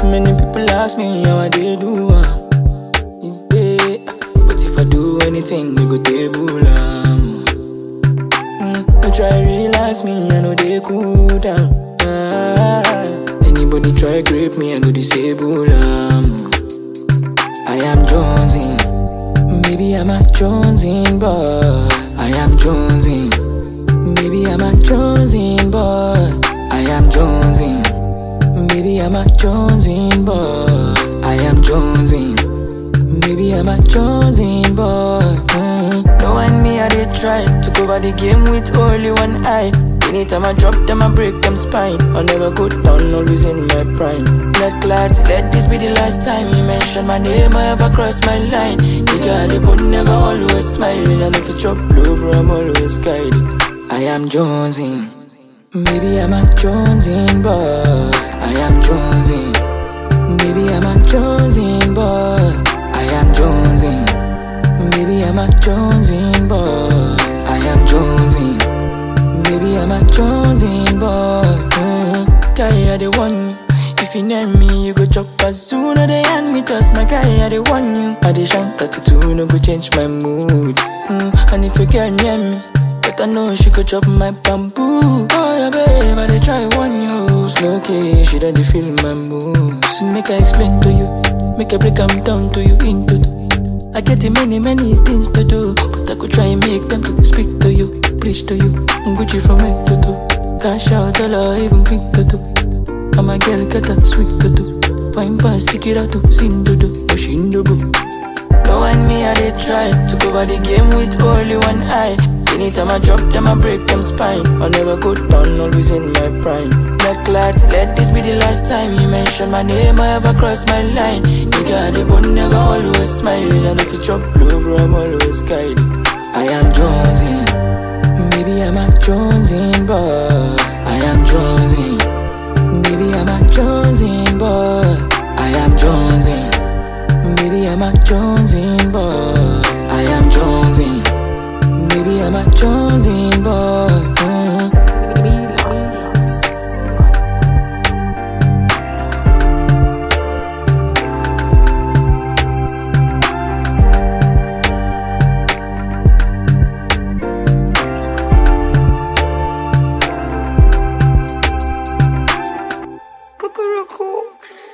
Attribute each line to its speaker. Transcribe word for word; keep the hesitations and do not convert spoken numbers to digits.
Speaker 1: Too many people ask me how I dey do am. Yeah. But if I do anything, they go table am. Mm, no try relax me, I know they cool down. Ah, anybody try grip me, I go disable am. I am Jonesing, maybe I'm a Jonesing boy. I am Jonesing, maybe I'm a Jonesing boy. I am Jonesing, maybe I'm a Jonesing boy. I am Jonesing, maybe I'm a Jonesing boy. Mm. No one me, I did try to cover the game with only one eye. Anytime I drop them, I break them spine. I'll never go down, always in my prime. Let glad, let this be the last time you mention my name, I ever cross my line. Nigga, they but never always smiling. And if you chop low, bro, I'm always guiding. I am Jonesing, maybe I'm a Jonesing boy. I am Jonesing, maybe I'm a Jonesing boy. I am Jonesing, maybe I'm a Jonesing boy. I am Jonesing, maybe I'm a Jonesing boy. Mm. Guy, I the one. If you name me, you go chop as soon as they hand me toss. My guy, I the one you. I the shank thirty-two, no go change my mood. Mm. And if you girl near me, but I know she could chop my bamboo. Oh yeah, babe, I they try one you. Slow key, she done feel my moves. Make I explain to you, make I break them down to you into two. I get many, many things to do, but I could try and make them to speak to you, preach to you. Gucci from head to toe, cash out, dollar, even click to do. I'm a girl, got a sweet to do. Fine pass, sick it out to sin to do, pushing the book. No one me, I did try to cover the game with only one eye. Anytime I drop them, I break them spine. I'll never go down, always in my prime. Let glad, let this be the last time you mention my name, I ever cross my line. Nigga, they but never always smiling. And if you chop low, bro, I'm always guiding. I am Jonesing, maybe I'm a Jonesing boy. I am Jonesing, maybe I'm a Jonesing boy. I am Jonesing, maybe I'm a Jonesing boy. I am Jonesing, maybe I'm a Jonesing boy. Mm.
Speaker 2: Cuckoo.